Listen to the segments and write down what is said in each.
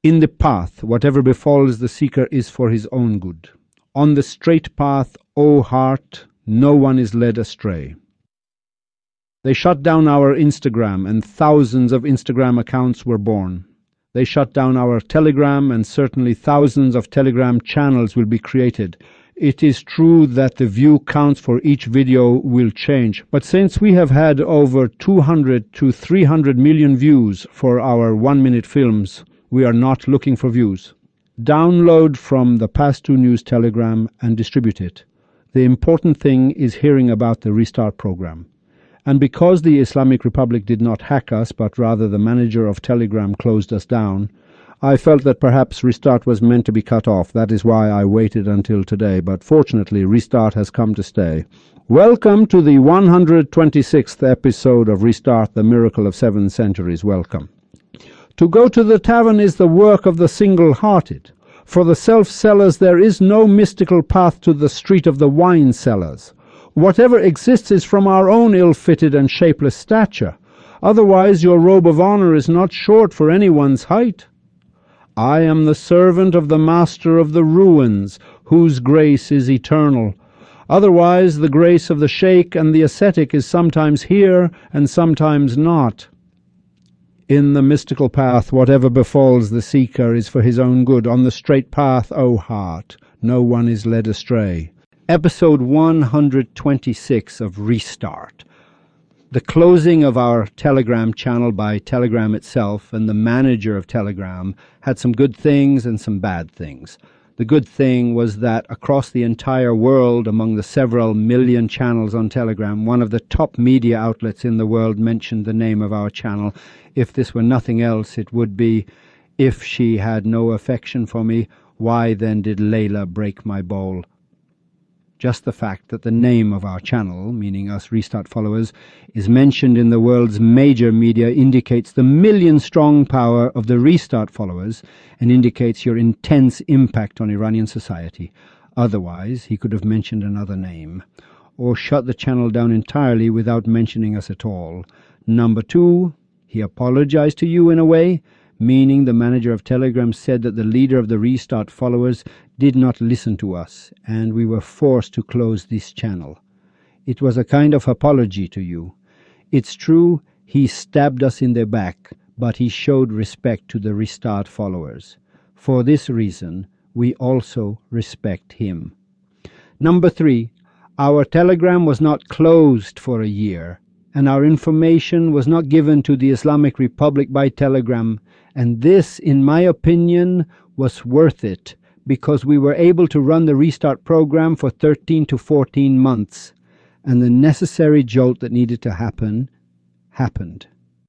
In the path, whatever befalls the seeker is for his own good. On the straight path, O heart, no one is led astray. They shut down our Instagram, and thousands of Instagram accounts were born. They shut down our Telegram, and certainly thousands of Telegram channels will be created. It is true that the view counts for each video will change, but since we have had over 200 to 300 million views for our 1-minute films, we are not looking for views. Download from the Pastu News Telegram and distribute it. The important thing is hearing about the Restart program. And because the Islamic Republic did not hack us, but rather the manager of Telegram closed us down, I felt that perhaps Restart was meant to be cut off. That is why I waited until today, but fortunately Restart has come to stay. Welcome to the 126th episode of Restart, the Miracle of 7 Centuries. Welcome. To go to the tavern is the work of the single-hearted. For the self-sellers there is no mystical path to the street of the wine-sellers. Whatever exists is from our own ill-fitted and shapeless stature. Otherwise your robe of honor is not short for anyone's height. I am the servant of the master of the ruins, whose grace is eternal. Otherwise the grace of the sheikh and the ascetic is sometimes here and sometimes not. In the mystical path, whatever befalls the seeker is for his own good. On the straight path, O heart, no one is led astray. Episode 126 of Restart. The closing of our Telegram channel by Telegram itself and the manager of Telegram had some good things and some bad things. The good thing was that across the entire world, among the several million channels on Telegram, one of the top media outlets in the world mentioned the name of our channel. If this were nothing else, it would be, "If she had no affection for me, why then did Layla break my bowl?" Just the fact that the name of our channel, meaning us Restart followers, is mentioned in the world's major media indicates the million-strong power of the Restart followers and indicates your intense impact on Iranian society. Otherwise, he could have mentioned another name, or shut the channel down entirely without mentioning us at all. Number 2, he apologized to you in a way, meaning the manager of Telegram said that the leader of the Restart followers did not listen to us, and we were forced to close this channel. It was a kind of apology to you. It's true, he stabbed us in the back, but he showed respect to the Restart followers. For this reason, we also respect him. Number 3, our Telegram was not closed for a year, and our information was not given to the Islamic Republic by Telegram, and this, in my opinion, was worth it, because we were able to run the Restart program for 13 to 14 months, and the necessary jolt that needed to happen, happened.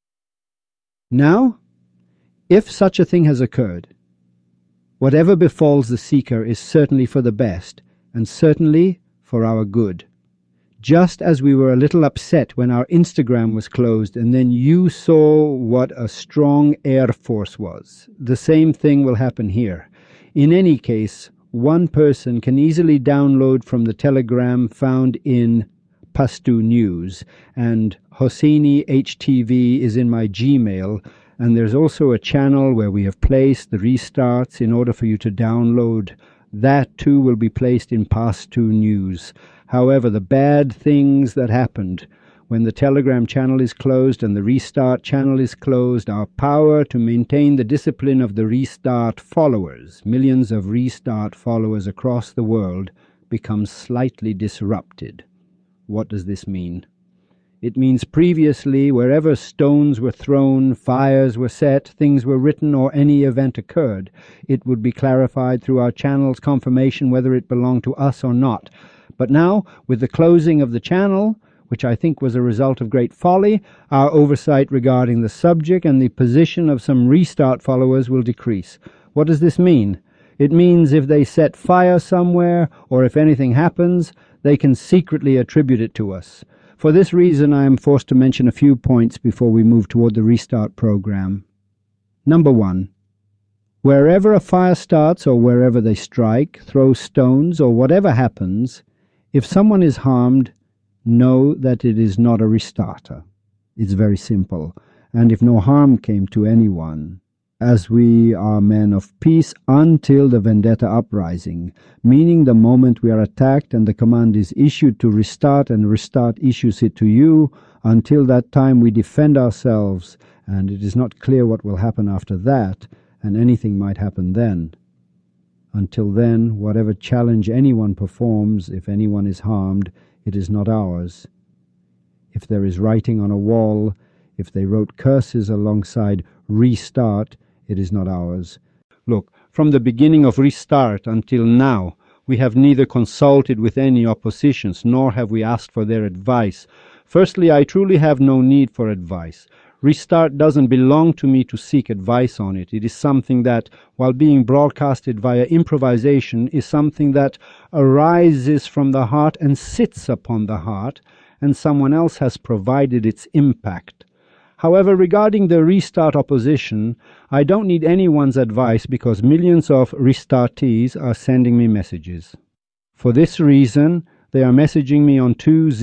Now, if such a thing has occurred, whatever befalls the seeker is certainly for the best, and certainly for our good. Just as we were a little upset when our Instagram was closed and then you saw what a strong Air Force was, the same thing will happen here. In any case, one person can easily download from the Telegram found in Pastu News, and Hosseini HTV is in my Gmail, and there's also a channel where we have placed the restarts in order for you to download. That too will be placed in Pastu News. However, the bad things that happened when the Telegram channel is closed and the Restart channel is closed, our power to maintain the discipline of the Restart followers, millions of Restart followers across the world, becomes slightly disrupted. What does this mean? It means previously, wherever stones were thrown, fires were set, things were written, or any event occurred, it would be clarified through our channel's confirmation whether it belonged to us or not. But now, with the closing of the channel, which I think was a result of great folly, our oversight regarding the subject and the position of some Restart followers will decrease. What does this mean? It means if they set fire somewhere, or if anything happens, they can secretly attribute it to us. For this reason, I am forced to mention a few points before we move toward the Restart program. Number 1. Wherever a fire starts, or wherever they strike, throw stones, or whatever happens, if someone is harmed, know that it is not a restarter. It's very simple, and if no harm came to anyone, as we are men of peace until the vendetta uprising, meaning the moment we are attacked and the command is issued to restart and restart issues it to you. Until that time we defend ourselves, and it is not clear what will happen after that, and anything might happen then. Until then, whatever challenge anyone performs, if anyone is harmed, it is not ours. If there is writing on a wall, if they wrote curses alongside restart, it is not ours. Look, from the beginning of restart until now, we have neither consulted with any oppositions, nor have we asked for their advice. Firstly, I truly have no need for advice. Restart doesn't belong to me to seek advice on it. It is something that, while being broadcasted via improvisation, is something that arises from the heart and sits upon the heart, and someone else has provided its impact. However, regarding the restart opposition, I don't need anyone's advice because millions of restartees are sending me messages. For this reason, they are messaging me on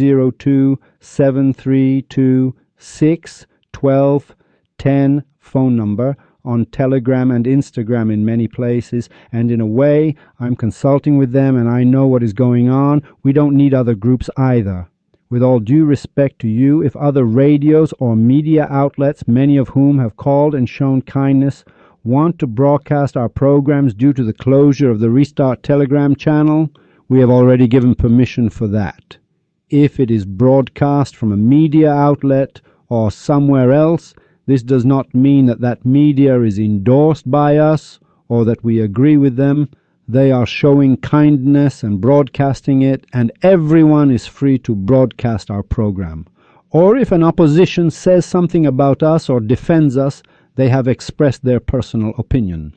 202-732-612-10 phone number, on Telegram and Instagram in many places, and in a way, I'm consulting with them and I know what is going on. We don't need other groups either. With all due respect to you, if other radios or media outlets, many of whom have called and shown kindness, want to broadcast our programs due to the closure of the Restart Telegram channel, we have already given permission for that. If it is broadcast from a media outlet or somewhere else, this does not mean that that media is endorsed by us or that we agree with them. They are showing kindness and broadcasting it, and everyone is free to broadcast our program. Or if an opposition says something about us or defends us, they have expressed their personal opinion.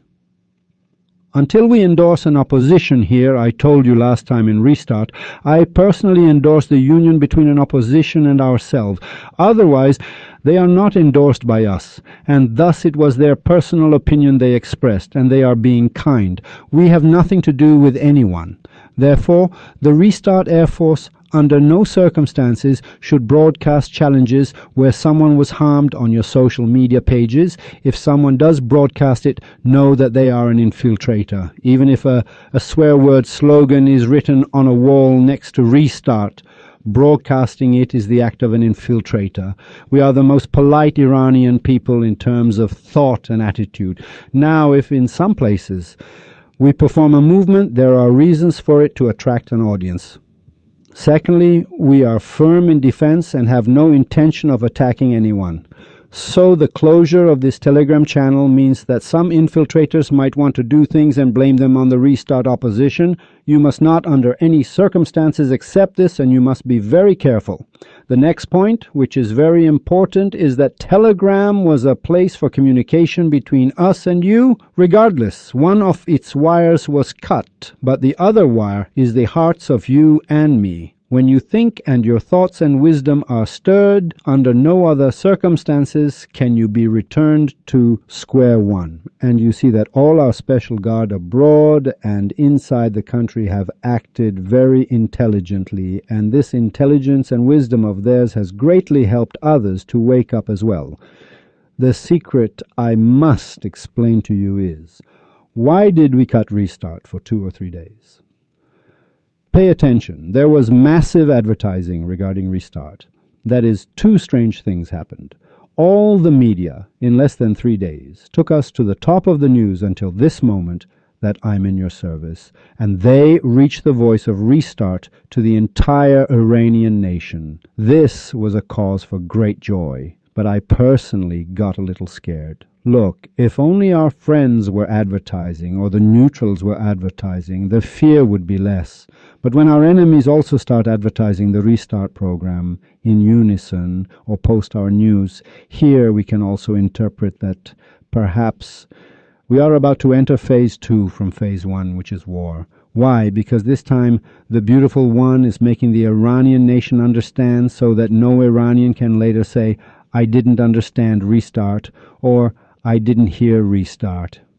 Until we endorse an opposition here, I told you last time in Restart, I personally endorse the union between an opposition and ourselves. Otherwise, they are not endorsed by us, and thus it was their personal opinion they expressed, and they are being kind. We have nothing to do with anyone. Therefore, the Restart Air Force under no circumstances should broadcast challenges where someone was harmed on your social media pages. If someone does broadcast it, know that they are an infiltrator. Even if a swear word slogan is written on a wall next to Restart, broadcasting it is the act of an infiltrator. We are the most polite Iranian people in terms of thought and attitude. Now, if in some places we perform a movement, there are reasons for it to attract an audience. Secondly, we are firm in defense and have no intention of attacking anyone. So the closure of this Telegram channel means that some infiltrators might want to do things and blame them on the Restart opposition. You must not under any circumstances accept this, and you must be very careful. The next point, which is very important, is that Telegram was a place for communication between us and you. Regardless, one of its wires was cut, but the other wire is the hearts of you and me. When you think and your thoughts and wisdom are stirred, under no other circumstances can you be returned to square one. And you see that all our special guard abroad and inside the country have acted very intelligently, and this intelligence and wisdom of theirs has greatly helped others to wake up as well. The secret I must explain to you is, why did we cut Restart for 2 or 3 days? Pay attention. There was massive advertising regarding Restart. That is, 2 strange things happened. All the media, in less than 3 days, took us to the top of the news until this moment that I'm in your service, and they reached the voice of Restart to the entire Iranian nation. This was a cause for great joy, but I personally got a little scared. Look, if only our friends were advertising or the neutrals were advertising, the fear would be less. But when our enemies also start advertising the Restart program in unison or post our news, here we can also interpret that perhaps we are about to enter phase 2 from phase 1, which is war. Why? Because this time the beautiful one is making the Iranian nation understand so that no Iranian can later say, I didn't understand Restart, or I didn't hear Restart.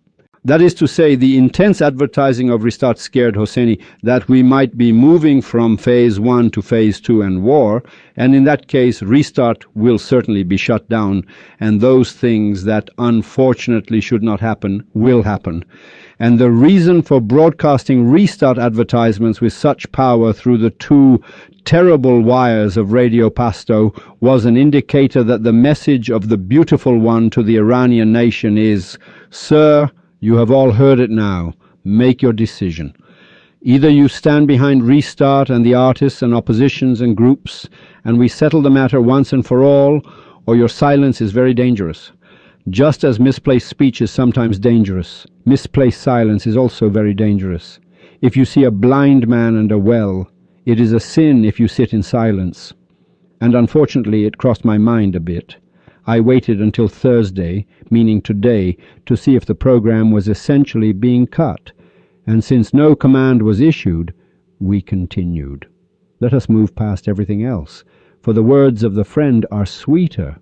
That is to say, the intense advertising of Restart scared Hosseini that we might be moving from phase 1 to phase 2 and war, and in that case Restart will certainly be shut down, and those things that unfortunately should not happen will happen. And the reason for broadcasting Restart advertisements with such power through the two terrible wires of Radio Pasto was an indicator that the message of the beautiful one to the Iranian nation is, "Sir, you have all heard it now. Make your decision. Either you stand behind Restart and the artists and oppositions and groups, and we settle the matter once and for all, or your silence is very dangerous. Just as misplaced speech is sometimes dangerous, misplaced silence is also very dangerous. If you see a blind man and a well, it is a sin if you sit in silence." And unfortunately it crossed my mind a bit. I waited until Thursday, meaning today, to see if the program was essentially being cut, and since no command was issued, we continued. Let us move past everything else, for the words of the friend are sweeter.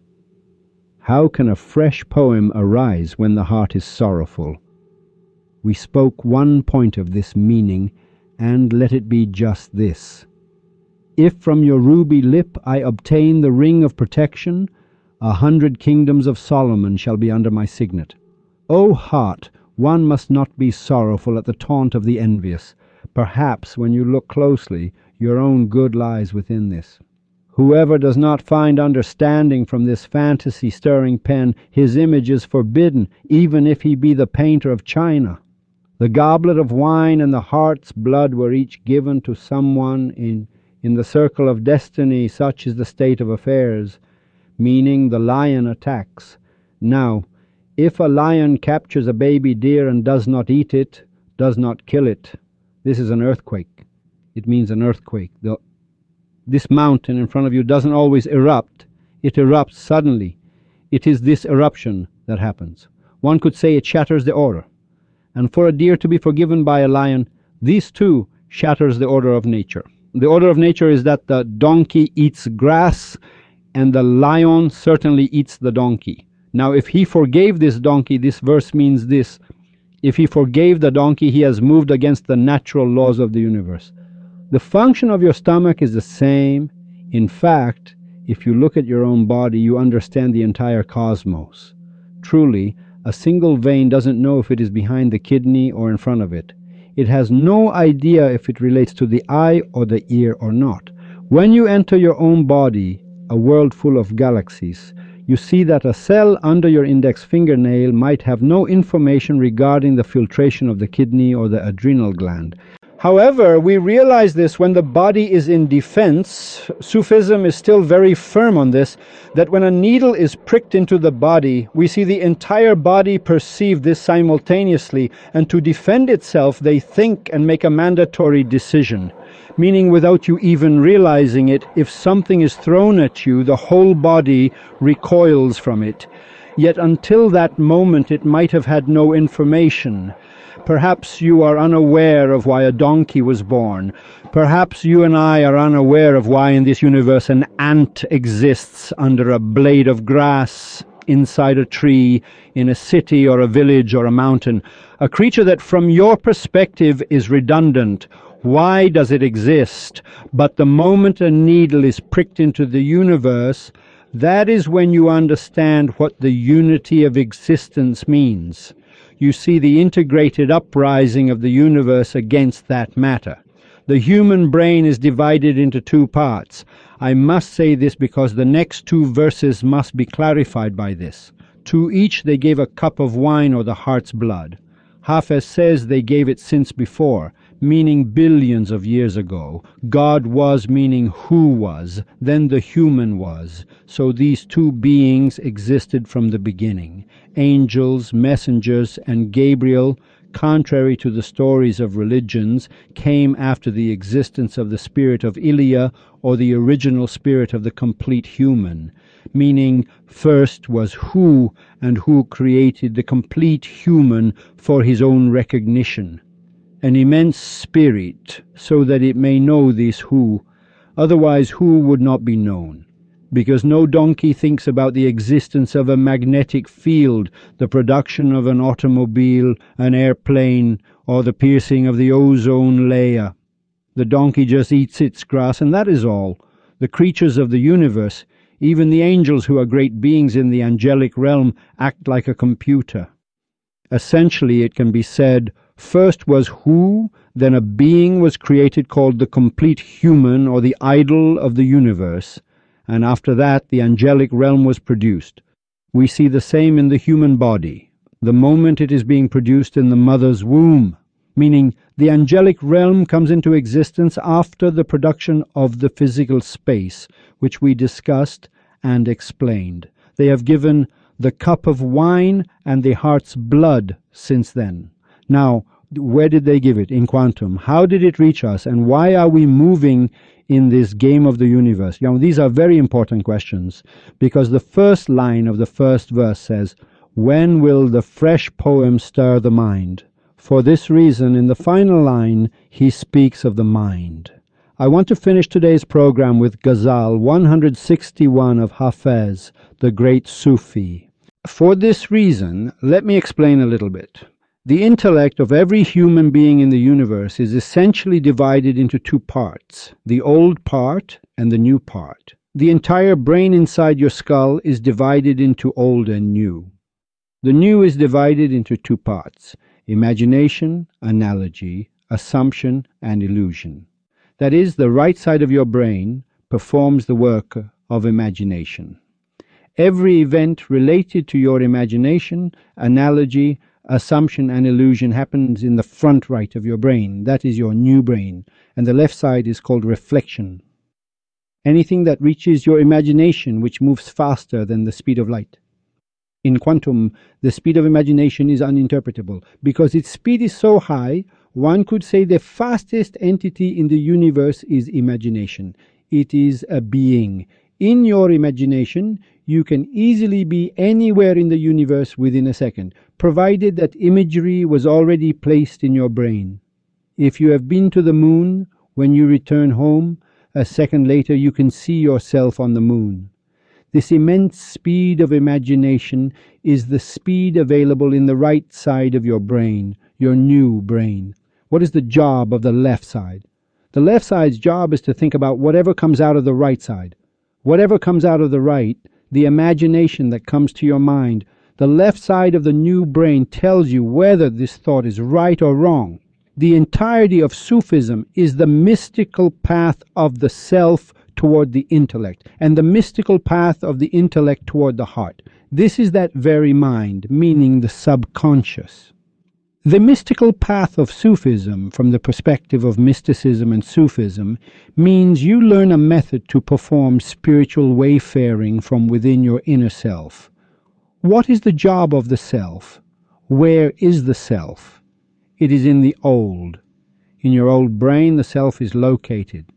How can a fresh poem arise when the heart is sorrowful? We spoke one point of this meaning, and let it be just this. If from your ruby lip I obtain the ring of protection, 100 kingdoms of Solomon shall be under my signet. O heart, one must not be sorrowful at the taunt of the envious. Perhaps, when you look closely, your own good lies within this. Whoever does not find understanding from this fantasy-stirring pen, his image is forbidden, even if he be the painter of China. The goblet of wine and the heart's blood were each given to someone in the circle of destiny. Such is the state of affairs, meaning the lion attacks. Now, if a lion captures a baby deer and does not eat it, does not kill it, this is an earthquake. It means an earthquake. This mountain in front of you doesn't always erupt. It erupts suddenly. It is this eruption that happens. One could say it shatters the order. And for a deer to be forgiven by a lion, this too shatters the order of nature. The order of nature is that the donkey eats grass, and the lion certainly eats the donkey. Now, if he forgave this donkey, this verse means this. If he forgave the donkey, he has moved against the natural laws of the universe. The function of your stomach is the same. In fact, if you look at your own body, you understand the entire cosmos. Truly, a single vein doesn't know if it is behind the kidney or in front of it. It has no idea if it relates to the eye or the ear or not. When you enter your own body, a world full of galaxies, you see that a cell under your index fingernail might have no information regarding the filtration of the kidney or the adrenal gland. However, we realize this when the body is in defense. Sufism is still very firm on this, that when a needle is pricked into the body, we see the entire body perceive this simultaneously, and to defend itself, they think and make a mandatory decision. Meaning, without you even realizing it, if something is thrown at you, the whole body recoils from it. Yet until that moment, it might have had no information. Perhaps you are unaware of why a donkey was born. Perhaps you and I are unaware of why in this universe an ant exists under a blade of grass, inside a tree, in a city or a village or a mountain. A creature that from your perspective is redundant. Why does it exist? But the moment a needle is pricked into the universe, that is when you understand what the unity of existence means. You see the integrated uprising of the universe against that matter. The human brain is divided into two parts. I must say this because the next two verses must be clarified by this. To each they gave a cup of wine or the heart's blood. Hafez says they gave it since before, meaning billions of years ago. God was, meaning who was, then the human was. So these two beings existed from the beginning. Angels, messengers, and Gabriel, contrary to the stories of religions, came after the existence of the spirit of Ilya, or the original spirit of the complete human, meaning first was who, and who created the complete human for his own recognition. An immense spirit, so that it may know this who, otherwise who would not be known. because no donkey thinks about the existence of a magnetic field, the production of an automobile, an airplane, or the piercing of the ozone layer. The donkey just eats its grass, and that is all. The creatures of the universe, even the angels who are great beings in the angelic realm, act like a computer. Essentially, it can be said, first was who, then a being was created called the complete human, or the idol of the universe, and after that the angelic realm was produced. We see the same in the human body, the moment it is being produced in the mother's womb, meaning the angelic realm comes into existence after the production of the physical space, which we discussed and explained. They have given the cup of wine and the heart's blood since then. Now, where did they give it? In quantum. How did it reach us? And why are we moving in this game of the universe? These are very important questions, because the first line of the first verse says, "When will the fresh poem stir the mind?" For this reason, in the final line, he speaks of the mind. I want to finish today's program with Ghazal 161 of Hafez, the great Sufi. For this reason, let me explain a little bit. The intellect of every human being in the universe is essentially divided into two parts, the old part and the new part. The entire brain inside your skull is divided into old and new. The new is divided into two parts, imagination, analogy, assumption, and illusion. That is, the right side of your brain performs the work of imagination. Every event related to your imagination, analogy, assumption, and illusion happens in the front right of your brain. That is your new brain. And the left side is called reflection. Anything that reaches your imagination, which moves faster than the speed of light. In quantum, the speed of imagination is uninterpretable. Because its speed is so high, one could say the fastest entity in the universe is imagination. It is a being. In your imagination, you can easily be anywhere in the universe within a second, provided that imagery was already placed in your brain. If you have been to the moon, when you return home, a second later you can see yourself on the moon. This immense speed of imagination is the speed available in the right side of your brain, your new brain. What is the job of the left side? The left side's job is to think about whatever comes out of the right side. Whatever comes out of the right, the imagination that comes to your mind, the left side of the new brain tells you whether this thought is right or wrong. The entirety of Sufism is the mystical path of the self toward the intellect, and the mystical path of the intellect toward the heart. This is that very mind, meaning the subconscious. The mystical path of Sufism, from the perspective of mysticism and Sufism, means you learn a method to perform spiritual wayfaring from within your inner self. What is the job of the self? Where is the self? It is in the old. In your old brain, the self is located.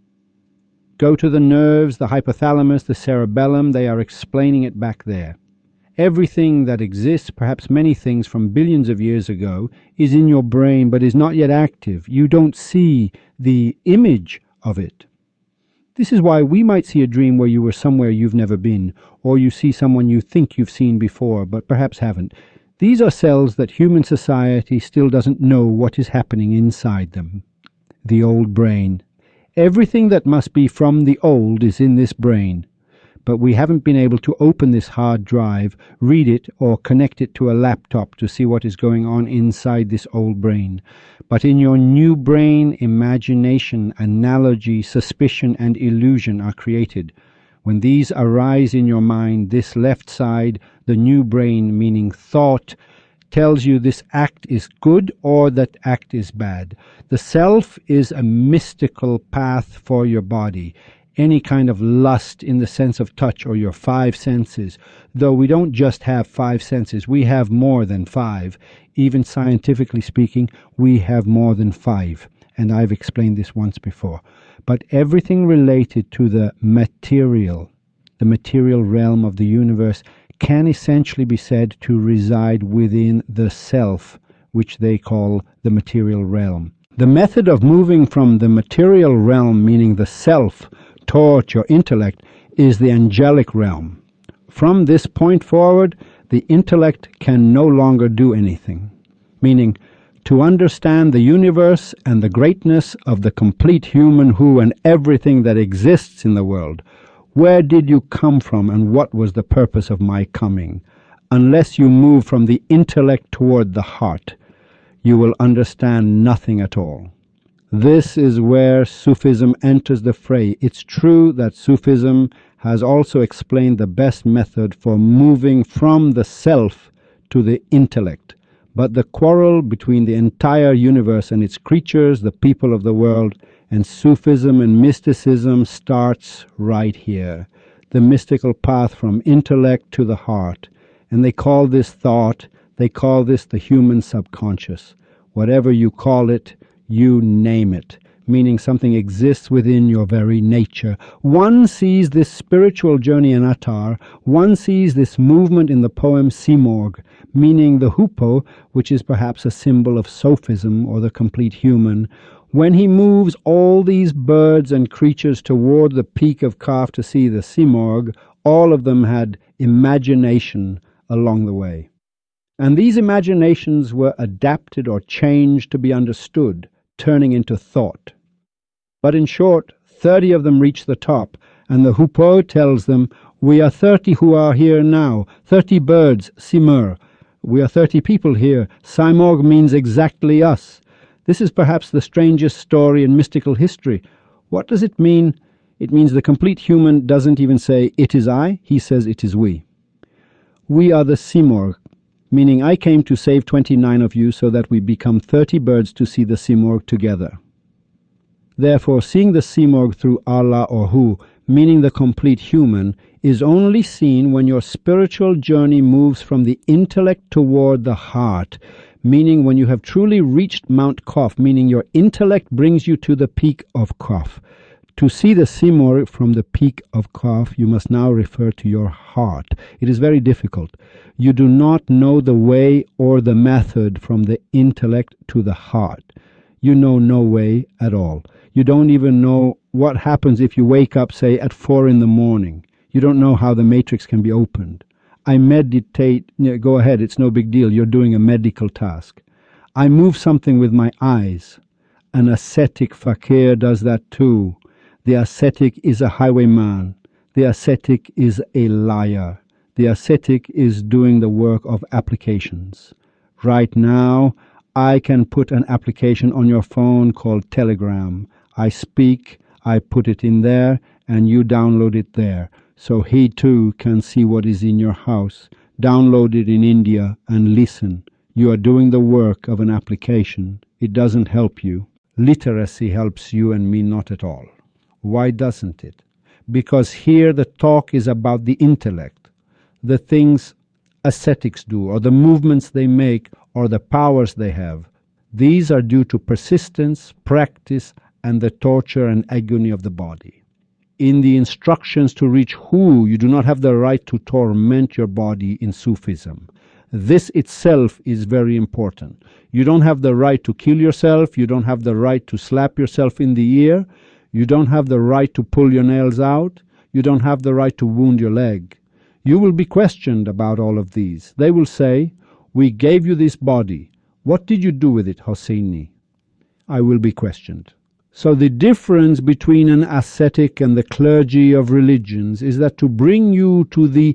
Go to the nerves, the hypothalamus, the cerebellum, they are explaining it back there. Everything that exists, perhaps many things from billions of years ago, is in your brain but is not yet active. You don't see the image of it. This is why we might see a dream where you were somewhere you've never been, or you see someone you think you've seen before but perhaps haven't. These are cells that human society still doesn't know what is happening inside them. The old brain. Everything that must be from the old is in this brain. But we haven't been able to open this hard drive, read it, or connect it to a laptop to see what is going on inside this old brain. But in your new brain, imagination, analogy, suspicion, and illusion are created. When these arise in your mind, this left side, the new brain, meaning thought, tells you this act is good or that act is bad. The self is a mystical path for your body. Any kind of lust in the sense of touch or your five senses, though we don't just have five senses, we have more than five. Even scientifically speaking, we have more than five, and I've explained this once before. But everything related to the material realm of the universe, can essentially be said to reside within the self, which they call the material realm. The method of moving from the material realm, meaning the self, toward your intellect, is the angelic realm. From this point forward, the intellect can no longer do anything, meaning to understand the universe and the greatness of the complete human who and everything that exists in the world. Where did you come from and what was the purpose of my coming? Unless you move from the intellect toward the heart, you will understand nothing at all. This is where Sufism enters the fray. It's true that Sufism has also explained the best method for moving from the self to the intellect. But the quarrel between the entire universe and its creatures, the people of the world, and Sufism and mysticism starts right here. The mystical path from intellect to the heart. And they call this thought, they call this the human subconscious. Whatever you call it, you name it, meaning something exists within your very nature. One sees this spiritual journey in Attar, one sees this movement in the poem Simorg, meaning the hoopoe, which is perhaps a symbol of sophism or the complete human. When he moves all these birds and creatures toward the peak of Kaf to see the Simorg, all of them had imagination along the way. And these imaginations were adapted or changed to be understood, turning into thought. But in short, 30 of them reach the top, and the hoopoe tells them, "We are 30 who are here now, 30 birds, Simur. We are 30 people here. Simorg means exactly us." This is perhaps the strangest story in mystical history. What does it mean? It means the complete human doesn't even say, "It is I," he says, "It is we." We are the Simorg, meaning I came to save 29 of you so that we become 30 birds to see the Simorg together. Therefore, seeing the Simorg through Allah or Hu, meaning the complete human, is only seen when your spiritual journey moves from the intellect toward the heart, meaning when you have truly reached Mount Kaf, meaning your intellect brings you to the peak of Kaf. To see the Simorg from the peak of Kaf, you must now refer to your heart. It is very difficult. You do not know the way or the method from the intellect to the heart. You know no way at all. You don't even know what happens if you wake up, say, at 4 in the morning. You don't know how the matrix can be opened. I meditate. Go ahead, it's no big deal. You're doing a medical task. I move something with my eyes. An ascetic fakir does that too. The ascetic is a highwayman. The ascetic is a liar. The ascetic is doing the work of applications. Right now, I can put an application on your phone called Telegram. I speak, I put it in there, and you download it there. So he too can see what is in your house. Download it in India and listen. You are doing the work of an application. It doesn't help you. Literacy helps you and me not at all. Why doesn't it? Because here the talk is about the intellect, the things ascetics do, or the movements they make, or the powers they have. These are due to persistence, practice, and the torture and agony of the body. In the instructions to reach Hu, you do not have the right to torment your body in Sufism. This itself is very important. You don't have the right to kill yourself. You don't have the right to slap yourself in the ear. You don't have the right to pull your nails out. You don't have the right to wound your leg. You will be questioned about all of these. They will say, "We gave you this body. What did you do with it, Hosseini?" I will be questioned. So the difference between an ascetic and the clergy of religions is that to bring you to the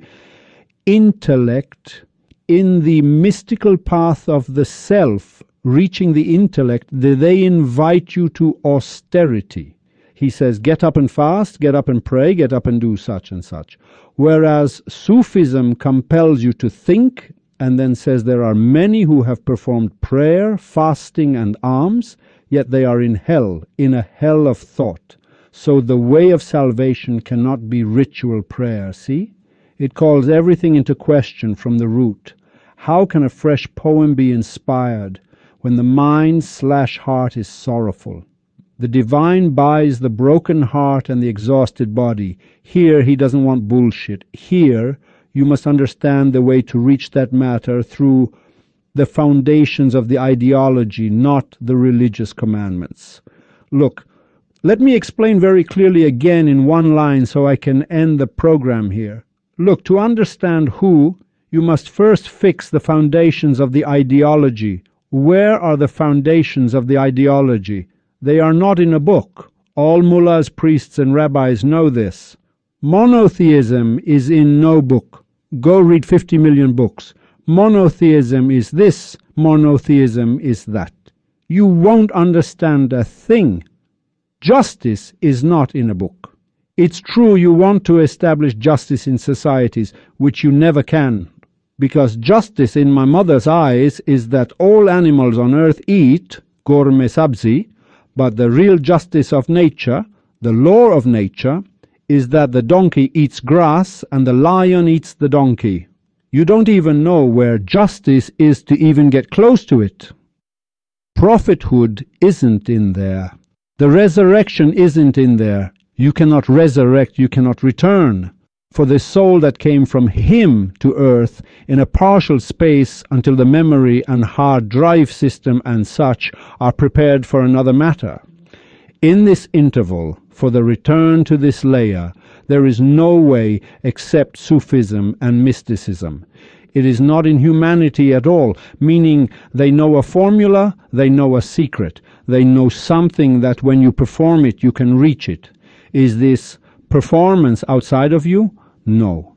intellect in the mystical path of the self, reaching the intellect, they invite you to austerity. He says, get up and fast, get up and pray, get up and do such and such. Whereas Sufism compels you to think and then says there are many who have performed prayer, fasting and alms, yet they are in a hell of thought. So the way of salvation cannot be ritual prayer, see? It calls everything into question from the root. How can a fresh poem be inspired when the mind/heart is sorrowful? The divine buys the broken heart and the exhausted body. Here he doesn't want bullshit. Here you must understand the way to reach that matter through the foundations of the ideology, not the religious commandments. Look, Let me explain very clearly again in one line so I can end the program here. Look, to understand who, you must first fix the foundations of the ideology. Where are the foundations of the ideology? They are not in a book. All mullahs, priests, and rabbis know this. Monotheism is in no book. Go read 50 million books. Monotheism is this, monotheism is that. You won't understand a thing. Justice is not in a book. It's true you want to establish justice in societies, which you never can, because justice in my mother's eyes is that all animals on earth eat, gorme sabzi, but the real justice of nature, the law of nature, is that the donkey eats grass and the lion eats the donkey. You don't even know where justice is to even get close to it. Prophethood isn't in there. The resurrection isn't in there. You cannot resurrect, you cannot return. For the soul that came from him to earth in a partial space until the memory and hard drive system and such are prepared for another matter. In this interval, for the return to this layer, there is no way except Sufism and mysticism. It is not in humanity at all, meaning they know a formula, they know a secret, they know something that when you perform it, you can reach it. Is this performance outside of you? No.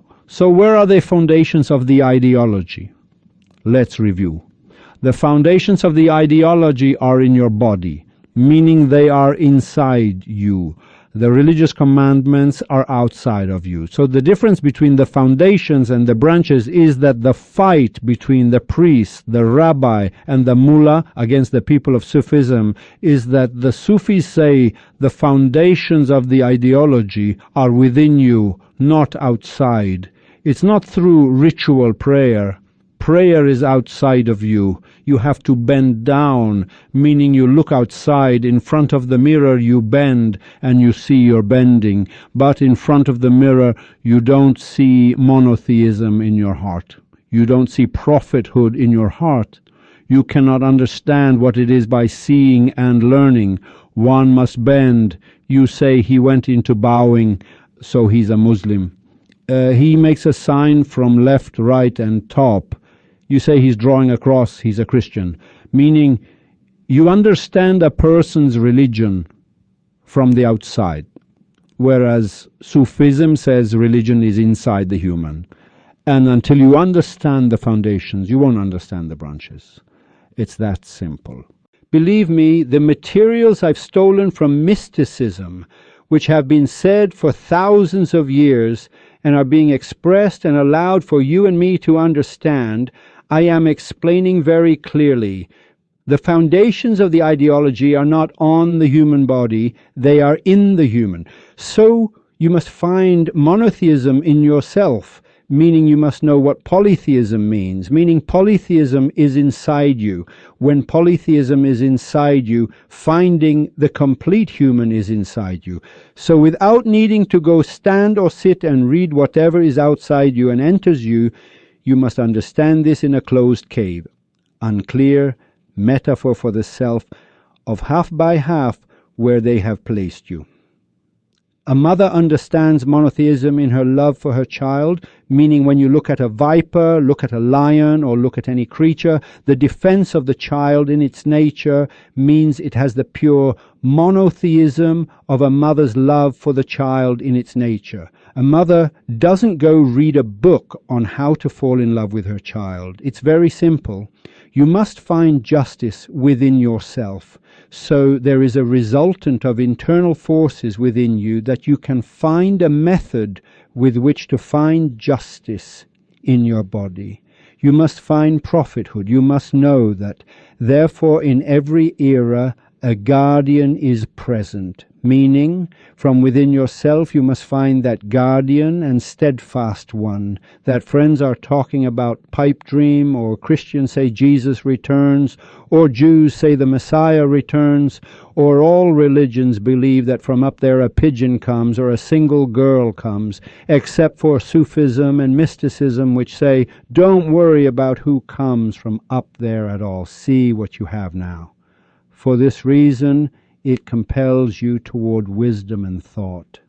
So where are the foundations of the ideology? Let's review. The foundations of the ideology are in your body, meaning they are inside you. The religious commandments are outside of you. So the difference between the foundations and the branches is that the fight between the priest, the rabbi, and the mullah against the people of Sufism is that the Sufis say the foundations of the ideology are within you, not outside. It's not through ritual prayer. Prayer is outside of you. You have to bend down, meaning you look outside. In front of the mirror you bend and you see you're bending. But in front of the mirror you don't see monotheism in your heart. You don't see prophethood in your heart. You cannot understand what it is by seeing and learning. One must bend. You say he went into bowing, so he's a Muslim. He makes a sign from left, right, and top. You say he's drawing a cross, he's a Christian. Meaning, you understand a person's religion from the outside, whereas Sufism says religion is inside the human. And until you understand the foundations, you won't understand the branches. It's that simple. Believe me, the materials I've stolen from mysticism, which have been said for thousands of years and are being expressed and allowed for you and me to understand, I am explaining very clearly. The foundations of the ideology are not on the human body, they are in the human. So you must find monotheism in yourself, meaning you must know what polytheism means, meaning polytheism is inside you. When polytheism is inside you, finding the complete human is inside you. So without needing to go stand or sit and read whatever is outside you and enters you, you must understand this in a closed cave. Unclear metaphor for the self of half by half where they have placed you. A mother understands monotheism in her love for her child, meaning when you look at a viper, look at a lion, or look at any creature, the defense of the child in its nature means it has the pure monotheism of a mother's love for the child in its nature. A mother doesn't go read a book on how to fall in love with her child. It's very simple. You must find justice within yourself. So there is a resultant of internal forces within you that you can find a method with which to find justice in your body. You must find prophethood. You must know that, therefore, in every era, a guardian is present, meaning from within yourself you must find that guardian and steadfast one. That friends are talking about pipe dream, or Christians say Jesus returns, or Jews say the Messiah returns, or all religions believe that from up there a pigeon comes or a single girl comes, except for Sufism and mysticism, which say don't worry about who comes from up there at all. See what you have now. For this reason, it compels you toward wisdom and thought.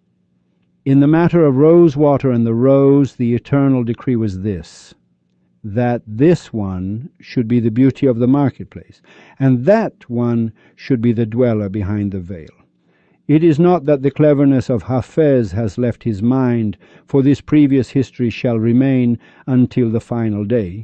In the matter of Rosewater and the rose, the eternal decree was this, that this one should be the beauty of the marketplace, and that one should be the dweller behind the veil. It is not that the cleverness of Hafez has left his mind, for this previous history shall remain until the final day.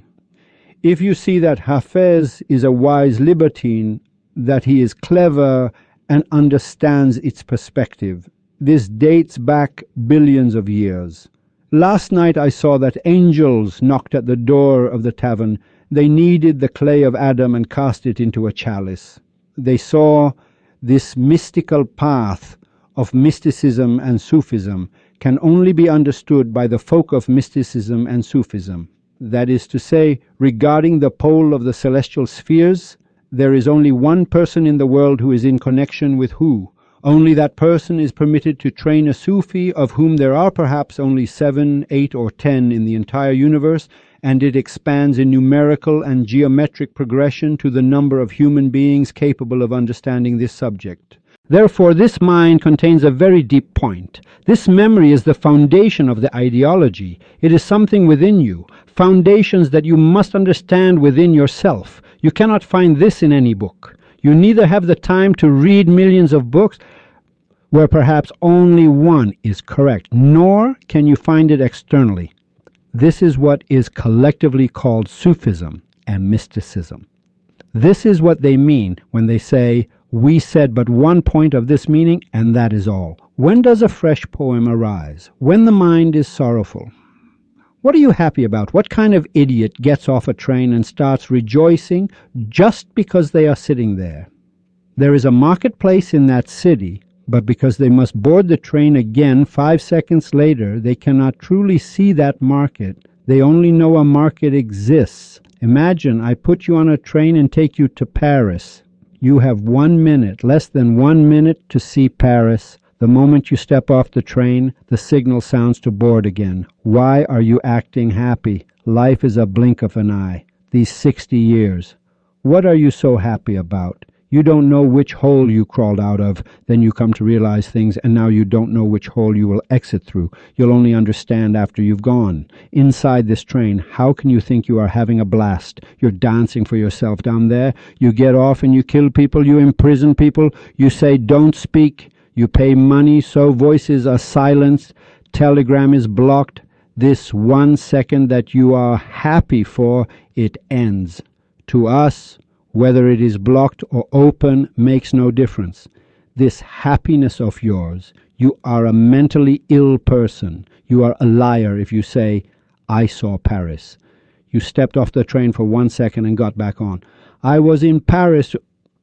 If you see that Hafez is a wise libertine, that he is clever and understands its perspective, this dates back billions of years. Last night I saw that angels knocked at the door of the tavern. They kneaded the clay of Adam and cast it into a chalice. They saw this mystical path of mysticism and Sufism can only be understood by the folk of mysticism and Sufism. That is to say, regarding the pole of the celestial spheres, there is only one person in the world who is in connection with who. Only that person is permitted to train a Sufi, of whom there are perhaps only 7, 8, or 10 in the entire universe, and it expands in numerical and geometric progression to the number of human beings capable of understanding this subject. Therefore, this mind contains a very deep point. This memory is the foundation of the ideology. It is something within you, foundations that you must understand within yourself. You cannot find this in any book. You neither have the time to read millions of books, where perhaps only one is correct, nor can you find it externally. This is what is collectively called Sufism and mysticism. This is what they mean when they say, "We said but one point of this meaning, and that is all." When does a fresh poem arise? When the mind is sorrowful. What are you happy about? What kind of idiot gets off a train and starts rejoicing just because they are sitting there? There is a marketplace in that city, but because they must board the train again 5 seconds later, they cannot truly see that market. They only know a market exists. Imagine I put you on a train and take you to Paris. You have 1 minute, less than 1 minute, to see Paris. The moment you step off the train, the signal sounds to board again. Why are you acting happy? Life is a blink of an eye. These 60 years. What are you so happy about? You don't know which hole you crawled out of, then you come to realize things, and now you don't know which hole you will exit through. You'll only understand after you've gone. Inside this train, how can you think you are having a blast? You're dancing for yourself down there. You get off and you kill people, you imprison people, you say don't speak, you pay money so voices are silenced, telegram is blocked. This 1 second that you are happy for, it ends. To us, whether it is blocked or open makes no difference. This happiness of yours, you are a mentally ill person. You are a liar if you say, "I saw Paris." You stepped off the train for 1 second and got back on. "I was in Paris."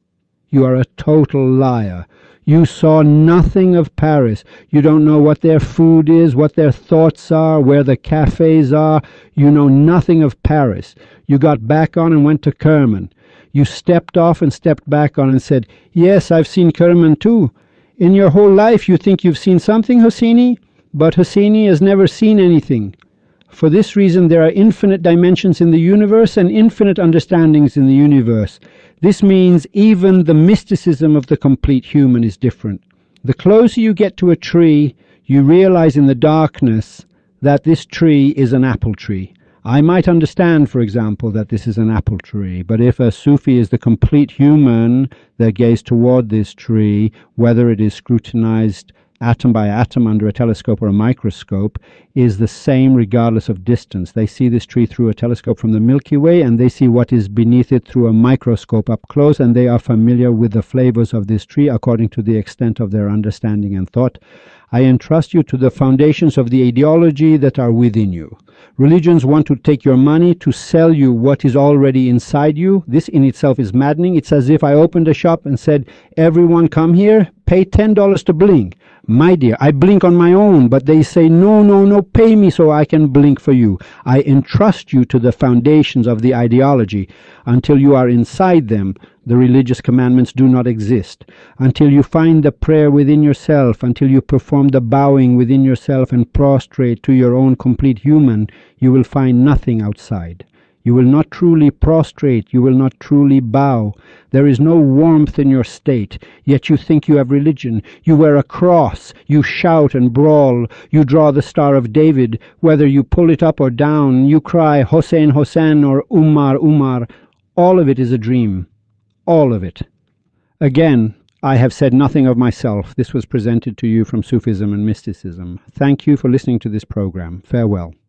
You are a total liar. You saw nothing of Paris. You don't know what their food is, what their thoughts are, where the cafes are. You know nothing of Paris. You got back on and went to Kerman. You stepped off and stepped back on and said, "Yes, I've seen Kerman too." In your whole life you think you've seen something, Hosseini? But Hosseini has never seen anything. For this reason there are infinite dimensions in the universe and infinite understandings in the universe. This means even the mysticism of the complete human is different. The closer you get to a tree, you realize in the darkness that this tree is an apple tree. I might understand, for example, that this is an apple tree, but if a Sufi is the complete human that gaze toward this tree, whether it is scrutinized atom by atom under a telescope or a microscope, is the same regardless of distance. They see this tree through a telescope from the Milky Way, and they see what is beneath it through a microscope up close, and they are familiar with the flavors of this tree according to the extent of their understanding and thought. I entrust you to the foundations of the ideology that are within you. Religions want to take your money to sell you what is already inside you. This in itself is maddening. It's as if I opened a shop and said, "Everyone come here, pay $10 to blink." My dear, I blink on my own, but they say, no, pay me so I can blink for you. I entrust you to the foundations of the ideology. Until you are inside them, the religious commandments do not exist. Until you find the prayer within yourself, until you perform the bowing within yourself and prostrate to your own complete human, you will find nothing outside. You will not truly prostrate, you will not truly bow. There is no warmth in your state, yet you think you have religion. You wear a cross, you shout and brawl, you draw the Star of David, whether you pull it up or down, you cry Hossein, Hossein or Umar, Umar. All of it is a dream. All of it. Again, I have said nothing of myself. This was presented to you from Sufism and mysticism. Thank you for listening to this program. Farewell.